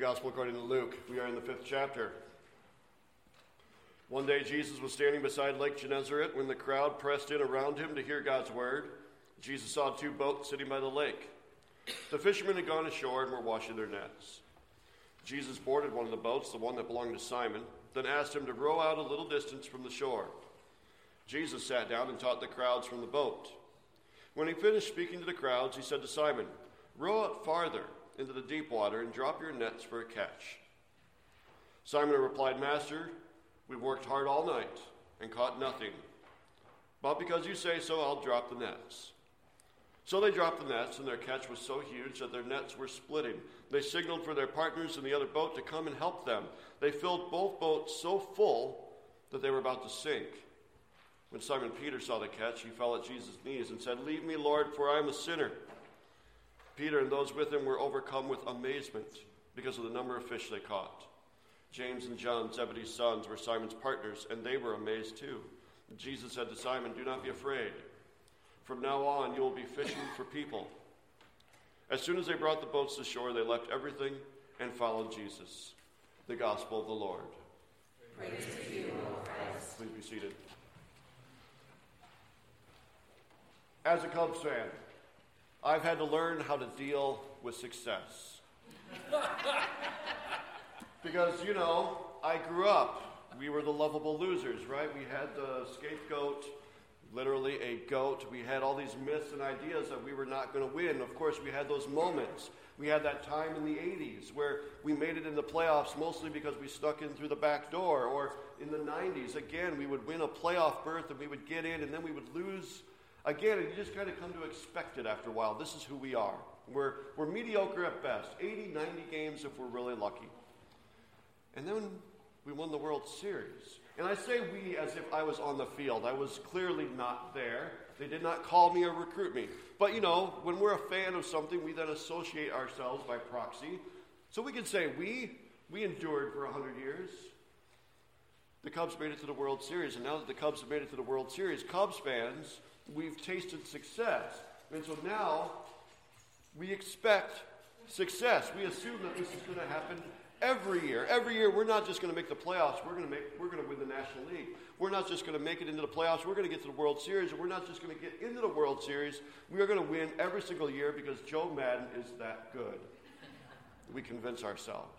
Gospel according to Luke. We are in the 5th chapter. One day Jesus was standing beside Lake Gennesaret when the crowd pressed in around him to hear God's word. Jesus saw 2 boats sitting by the lake. The fishermen had gone ashore and were washing their nets. Jesus boarded one of the boats, the one that belonged to Simon, then asked him to row out a little distance from the shore. Jesus sat down and taught the crowds from the boat. When he finished speaking to the crowds, he said to Simon, "Row out farther into the deep water and drop your nets for a catch." Simon replied, "Master, we've worked hard all night and caught nothing. But because you say so, I'll drop the nets." So they dropped the nets, and their catch was so huge that their nets were splitting. They signaled for their partners in the other boat to come and help them. They filled both boats so full that they were about to sink. When Simon Peter saw the catch, he fell at Jesus' knees and said, "Leave me, Lord, for I am a sinner." Peter and those with him were overcome with amazement because of the number of fish they caught. James and John, Zebedee's sons, were Simon's partners, and they were amazed too. Jesus said to Simon, "Do not be afraid. From now on, you will be fishing for people." As soon as they brought the boats to shore, they left everything and followed Jesus. The Gospel of the Lord. Praise to you, Lord Christ. Please be seated. As a Cubs fan, I've had to learn how to deal with success. Because, I grew up. We were the lovable losers, right? We had the scapegoat, literally a goat. We had all these myths and ideas that we were not going to win. Of course, we had those moments. We had that time in the 80s where we made it in the playoffs mostly because we stuck in through the back door. Or in the 90s, again, we would win a playoff berth and we would get in and then we would lose again, and you just kind of come to expect it after a while. This is who we are. We're mediocre at best. 80, 90 games if we're really lucky. And then we won the World Series. And I say we as if I was on the field. I was clearly not there. They did not call me or recruit me. But, when we're a fan of something, we then associate ourselves by proxy. So we can say we endured for 100 years. The Cubs made it to the World Series. And now that the Cubs have made it to the World Series, Cubs fans, we've tasted success. And so now we expect success. We assume that this is going to happen every year. Every year we're not just going to make the playoffs, we're going to win the National League. We're not just going to make it into the playoffs, we're going to get to the World Series, and we're not just going to get into the World Series, we are going to win every single year because Joe Madden is that good. We convince ourselves.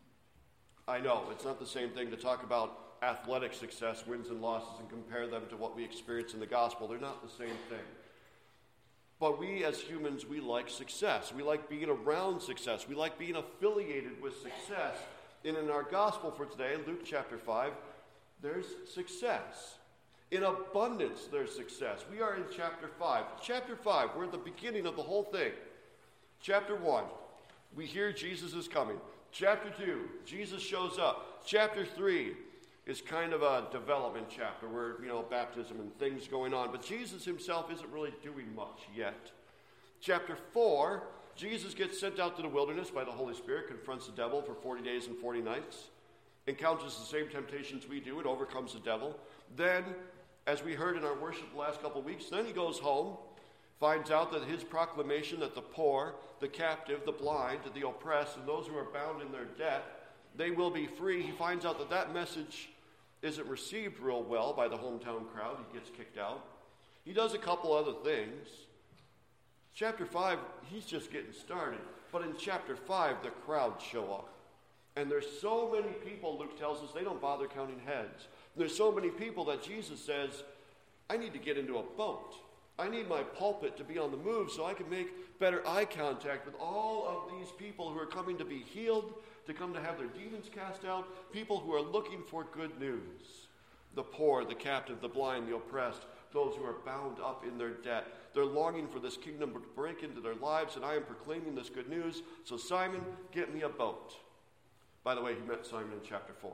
I know, it's not the same thing to talk about athletic success, wins and losses, and compare them to what we experience in the gospel. They're not the same thing. But we as humans, we like success. We like being around success. We like being affiliated with success. And in our gospel for today, Luke chapter 5, there's success. In abundance, there's success. We are in chapter 5. Chapter 5, we're at the beginning of the whole thing. Chapter 1, we hear Jesus is coming. Chapter 2, Jesus shows up. Chapter 3, is kind of a development chapter where, baptism and things going on. But Jesus himself isn't really doing much yet. Chapter 4, Jesus gets sent out to the wilderness by the Holy Spirit, confronts the devil for 40 days and 40 nights, encounters the same temptations we do, and overcomes the devil. Then, as we heard in our worship the last couple of weeks, then he goes home, finds out that his proclamation that the poor, the captive, the blind, the oppressed, and those who are bound in their debt, they will be free. He finds out that message isn't received real well by the hometown crowd. He gets kicked out. He does a couple other things. Chapter 5, he's just getting started. But in chapter 5, the crowds show up. And there's so many people, Luke tells us, they don't bother counting heads. There's so many people that Jesus says, I need to get into a boat. I need my pulpit to be on the move so I can make better eye contact with all of these people who are coming to be healed, to come to have their demons cast out, people who are looking for good news. The poor, the captive, the blind, the oppressed, those who are bound up in their debt. They're longing for this kingdom to break into their lives, and I am proclaiming this good news. So Simon, get me a boat. By the way, he met Simon in chapter 4.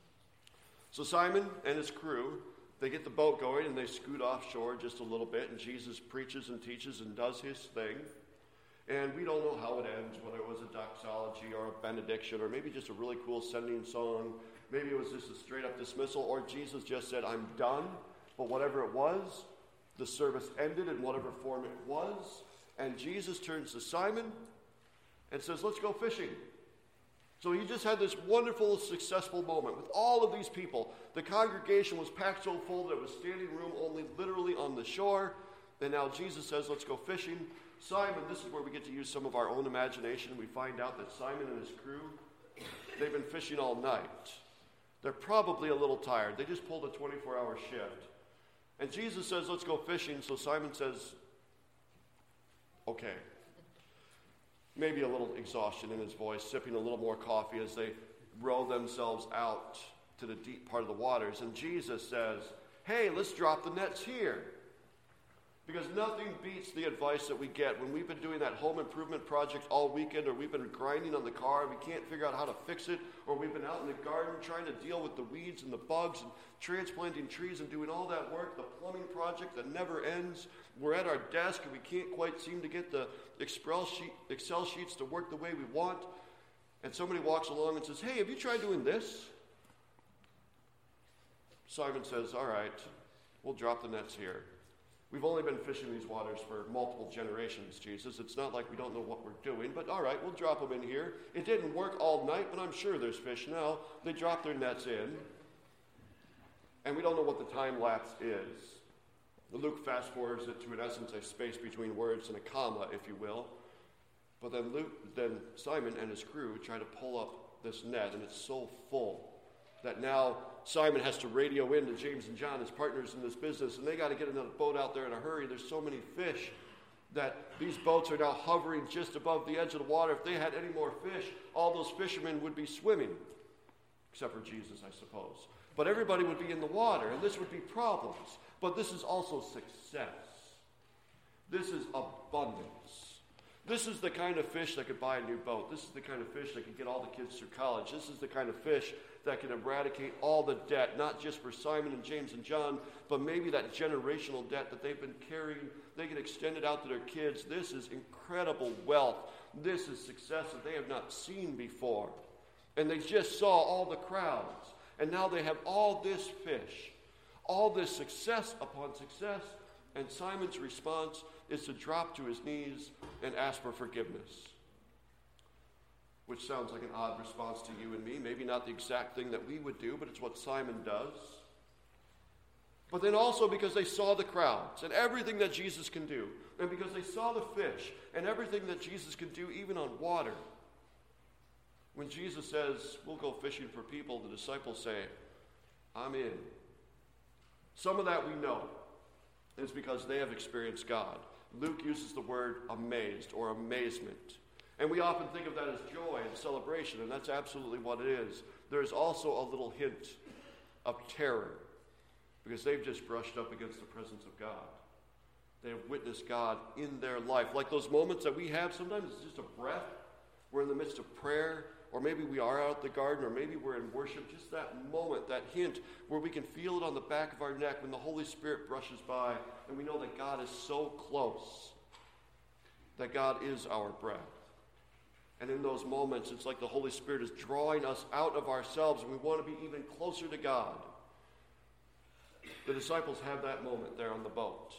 So Simon and his crew, they get the boat going, and they scoot offshore just a little bit, and Jesus preaches and teaches and does his thing. And we don't know how it ends, whether it was a doxology or a benediction or maybe just a really cool sending song. Maybe it was just a straight-up dismissal, or Jesus just said, I'm done. But whatever it was, the service ended in whatever form it was. And Jesus turns to Simon and says, let's go fishing. So he just had this wonderful, successful moment with all of these people. The congregation was packed so full that it was standing room only literally on the shore. And now Jesus says, let's go fishing. Simon, this is where we get to use some of our own imagination. We find out that Simon and his crew, they've been fishing all night. They're probably a little tired. They just pulled a 24-hour shift. And Jesus says, let's go fishing. So Simon says, okay. Maybe a little exhaustion in his voice, sipping a little more coffee as they row themselves out to the deep part of the waters. And Jesus says, hey, let's drop the nets here. Because nothing beats the advice that we get when we've been doing that home improvement project all weekend, or we've been grinding on the car and we can't figure out how to fix it, or we've been out in the garden trying to deal with the weeds and the bugs and transplanting trees and doing all that work, the plumbing project that never ends. We're at our desk and we can't quite seem to get the Excel sheets to work the way we want. And somebody walks along and says, hey, have you tried doing this? Simon says, all right, we'll drop the nets here. We've only been fishing these waters for multiple generations, Jesus. It's not like we don't know what we're doing, but all right, we'll drop them in here. It didn't work all night, but I'm sure there's fish now. They drop their nets in, and we don't know what the time lapse is. Luke fast forwards it to, in essence, a space between words and a comma, if you will. But then Simon and his crew try to pull up this net, and it's so full that now Simon has to radio in to James and John, his partners in this business, and they got to get another boat out there in a hurry. There's so many fish that these boats are now hovering just above the edge of the water. If they had any more fish, all those fishermen would be swimming, except for Jesus, I suppose. But everybody would be in the water, and this would be problems. But this is also success. This is abundance. This is the kind of fish that could buy a new boat. This is the kind of fish that could get all the kids through college. This is the kind of fish that can eradicate all the debt, not just for Simon and James and John, but maybe that generational debt that they've been carrying. They can extend it out to their kids. This is incredible wealth. This is success that they have not seen before. And they just saw all the crowds. And now they have all this fish, all this success upon success. And Simon's response is to drop to his knees and ask for forgiveness. Which sounds like an odd response to you and me. Maybe not the exact thing that we would do, but it's what Simon does. But then also because they saw the crowds and everything that Jesus can do. And because they saw the fish and everything that Jesus can do even on water. When Jesus says, we'll go fishing for people, the disciples say, I'm in. Some of that we know. It's because they have experienced God. Luke uses the word amazed or amazement. And we often think of that as joy and celebration, and that's absolutely what it is. There's also a little hint of terror because they've just brushed up against the presence of God. They have witnessed God in their life. Like those moments that we have, sometimes it's just a breath. We're in the midst of prayer, or maybe we are out at the garden, or maybe we're in worship. Just that moment, that hint where we can feel it on the back of our neck when the Holy Spirit brushes by, and we know that God is so close, that God is our breath. And in those moments, it's like the Holy Spirit is drawing us out of ourselves, and we want to be even closer to God. The disciples have that moment there on the boat.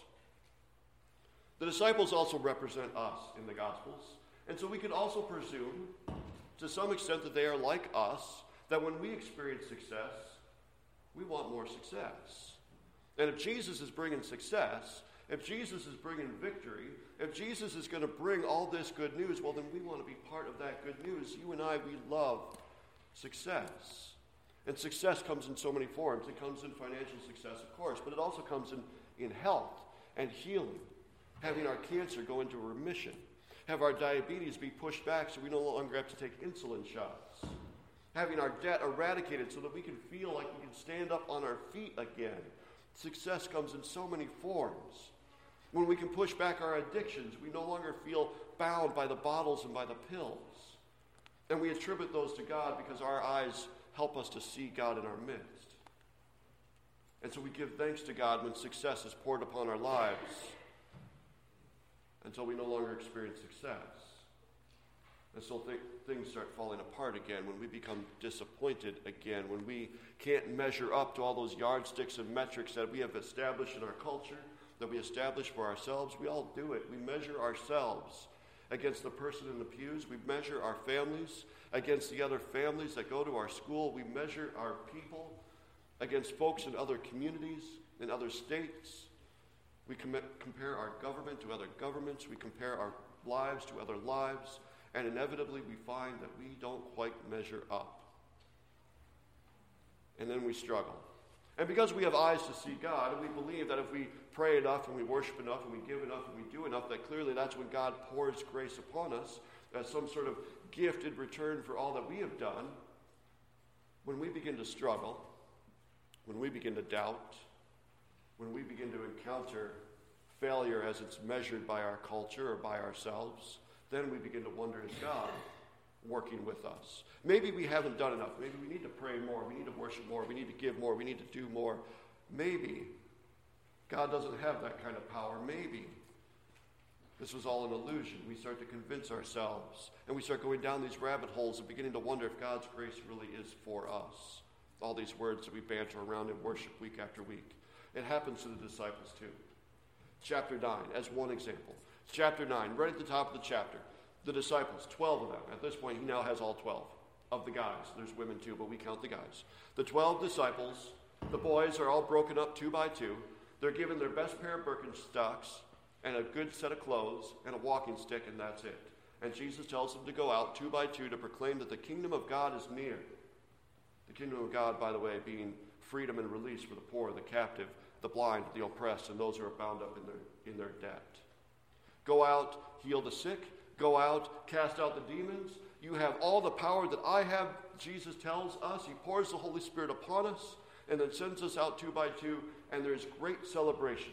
The disciples also represent us in the Gospels. And so we could also presume, to some extent, that they are like us, that when we experience success, we want more success. And if Jesus is bringing success, if Jesus is bringing victory, if Jesus is going to bring all this good news, well, then we want to be part of that good news. You and I, we love success. And success comes in so many forms. It comes in financial success, of course, but it also comes in health and healing, having our cancer go into remission, have our diabetes be pushed back so we no longer have to take insulin shots, having our debt eradicated so that we can feel like we can stand up on our feet again. Success comes in so many forms. When we can push back our addictions, we no longer feel bound by the bottles and by the pills. And we attribute those to God because our eyes help us to see God in our midst. And so we give thanks to God when success is poured upon our lives until we no longer experience success. And so things start falling apart again, when we become disappointed again, when we can't measure up to all those yardsticks and metrics that we have established in our culture, that we establish for ourselves. We all do it. We measure ourselves against the person in the pews. We measure our families against the other families that go to our school. We measure our people against folks in other communities, in other states. We compare our government to other governments. We compare our lives to other lives. And inevitably, we find that we don't quite measure up. And then we struggle. And because we have eyes to see God, and we believe that if we pray enough and we worship enough and we give enough and we do enough, that clearly that's when God pours grace upon us as some sort of gift in return for all that we have done. When we begin to struggle, when we begin to doubt, when we begin to encounter failure as it's measured by our culture or by ourselves, then we begin to wonder, is God working with us? Maybe we haven't done enough. Maybe we need to pray more. We need to worship more. We need to give more. We need to do more. Maybe God doesn't have that kind of power. Maybe this was all an illusion. We start to convince ourselves, and we start going down these rabbit holes and beginning to wonder if God's grace really is for us. All these words that we banter around in worship week after week. It happens to the disciples too. Chapter 9, as one example. Chapter 9, right at the top of the chapter. The disciples, 12 of them. At this point, he now has all 12 of the guys. There's women too, but we count the guys. The 12 disciples, the boys are all broken up 2 by 2. They're given their best pair of Birkenstocks and a good set of clothes and a walking stick, and that's it. And Jesus tells them to go out 2 by 2 to proclaim that the kingdom of God is near. The kingdom of God, by the way, being freedom and release for the poor, the captive, the blind, the oppressed, and those who are bound up in their debt. Go out, heal the sick. Go out, cast out the demons. You have all the power that I have, Jesus tells us. He pours the Holy Spirit upon us and then sends us out 2 by 2, and there's great celebration.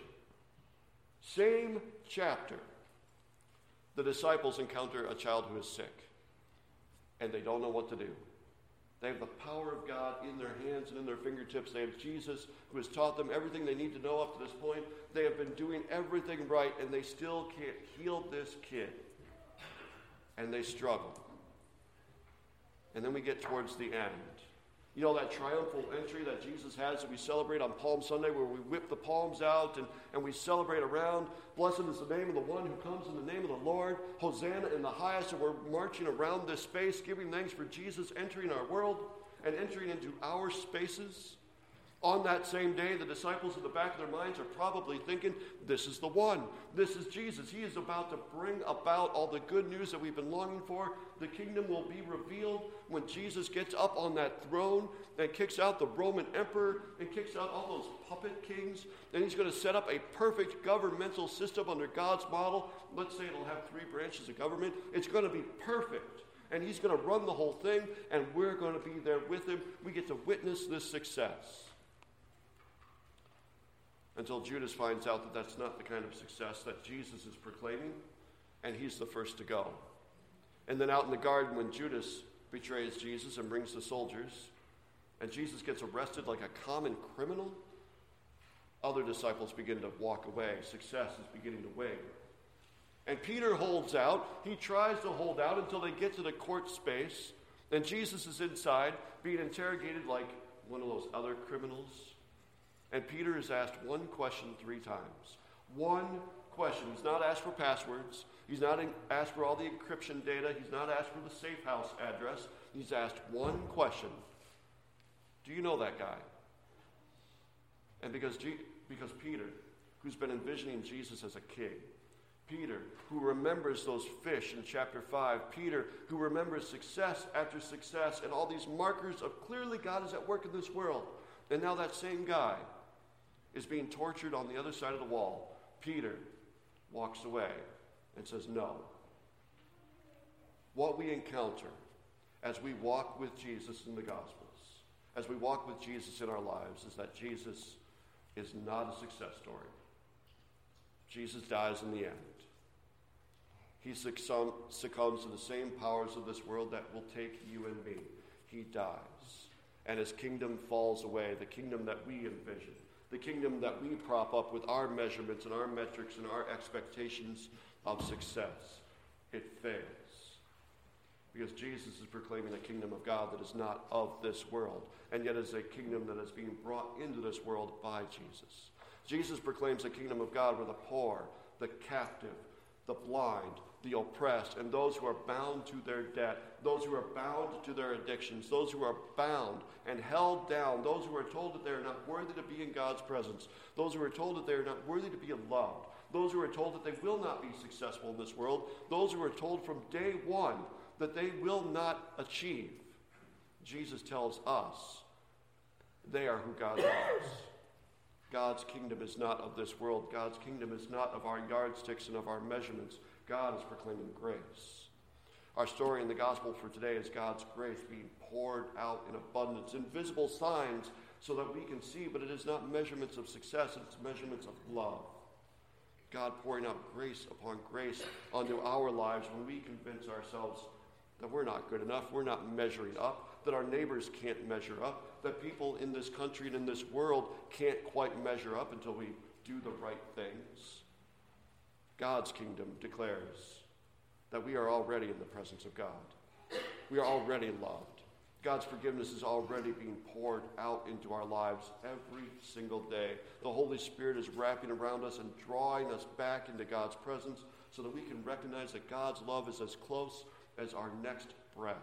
Same chapter. The disciples encounter a child who is sick, and they don't know what to do. They have the power of God in their hands and in their fingertips. They have Jesus who has taught them everything they need to know up to this point. They have been doing everything right, and they still can't heal this kid. And they struggle. And then we get towards the end. You know that triumphal entry that Jesus has that we celebrate on Palm Sunday, where we whip the palms out and we celebrate around. Blessed is the name of the one who comes in the name of the Lord. Hosanna in the highest. And we're marching around this space, giving thanks for Jesus entering our world and entering into our spaces. On that same day, the disciples in the back of their minds are probably thinking, this is the one. This is Jesus. He is about to bring about all the good news that we've been longing for. The kingdom will be revealed when Jesus gets up on that throne and kicks out the Roman emperor and kicks out all those puppet kings. And he's going to set up a perfect governmental system under God's model. Let's say it'll have 3 branches of government. It's going to be perfect. And he's going to run the whole thing, and we're going to be there with him. We get to witness this success. Until Judas finds out that that's not the kind of success that Jesus is proclaiming, and he's the first to go. And then out in the garden, when Judas betrays Jesus and brings the soldiers, and Jesus gets arrested like a common criminal, other disciples begin to walk away. Success is beginning to wane. And Peter holds out. He tries to hold out until they get to the court space, and Jesus is inside being interrogated like one of those other criminals. And Peter is asked one question 3 times. One question. He's not asked for passwords. He's not asked for all the encryption data. He's not asked for the safe house address. He's asked one question. Do you know that guy? And because Peter, who's been envisioning Jesus as a king, Peter, who remembers those fish in chapter 5, Peter, who remembers success after success and all these markers of clearly God is at work in this world. And now that same guy is being tortured on the other side of the wall. Peter walks away and says, no. What we encounter as we walk with Jesus in the Gospels, as we walk with Jesus in our lives, is that Jesus is not a success story. Jesus dies in the end. He succumbs to the same powers of this world that will take you and me. He dies. And his kingdom falls away, the kingdom that we envision, the kingdom that we prop up with our measurements and our metrics and our expectations of success. It fails. Because Jesus is proclaiming a kingdom of God that is not of this world, and yet is a kingdom that is being brought into this world by Jesus. Jesus proclaims a kingdom of God where the poor, the captive, the blind, the oppressed, and those who are bound to their debt, those who are bound to their addictions, those who are bound and held down, those who are told that they are not worthy to be in God's presence, those who are told that they are not worthy to be loved, those who are told that they will not be successful in this world, those who are told from day one that they will not achieve. Jesus tells us they are who God loves. God's kingdom is not of this world. God's kingdom is not of our yardsticks and of our measurements. God is proclaiming grace. Our story in the gospel for today is God's grace being poured out in abundance, invisible signs so that we can see, but it is not measurements of success, it's measurements of love. God pouring out grace upon grace onto our lives when we convince ourselves that we're not good enough, we're not measuring up, that our neighbors can't measure up, that people in this country and in this world can't quite measure up until we do the right things. God's kingdom declares that we are already in the presence of God. We are already loved. God's forgiveness is already being poured out into our lives every single day. The Holy Spirit is wrapping around us and drawing us back into God's presence so that we can recognize that God's love is as close as our next breath.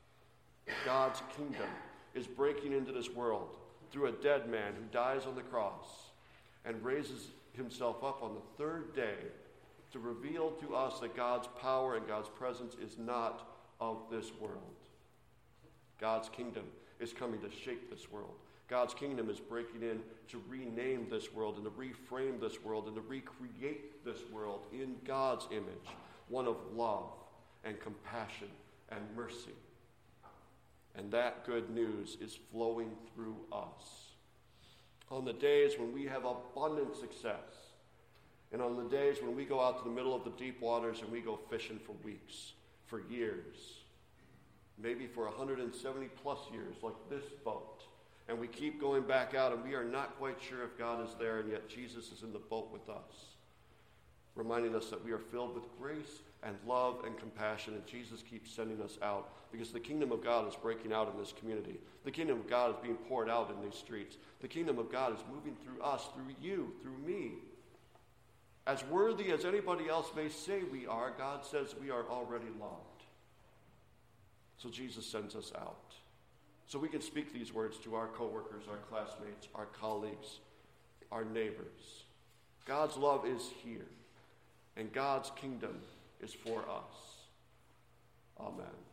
God's kingdom is breaking into this world through a dead man who dies on the cross and raises himself up on the third day to reveal to us that God's power and God's presence is not of this world. God's kingdom is coming to shake this world. God's kingdom is breaking in to rename this world and to reframe this world and to recreate this world in God's image, one of love and compassion and mercy. And that good news is flowing through us. On the days when we have abundant success, and on the days when we go out to the middle of the deep waters and we go fishing for weeks, for years, maybe for 170 plus years like this boat, and we keep going back out and we are not quite sure if God is there, and yet Jesus is in the boat with us, reminding us that we are filled with grace and love and compassion, and Jesus keeps sending us out because the kingdom of God is breaking out in this community. The kingdom of God is being poured out in these streets. The kingdom of God is moving through us, through you, through me. As worthy as anybody else may say we are, God says we are already loved. So Jesus sends us out so we can speak these words to our coworkers, our classmates, our colleagues, our neighbors. God's love is here, and God's kingdom is for us. Amen.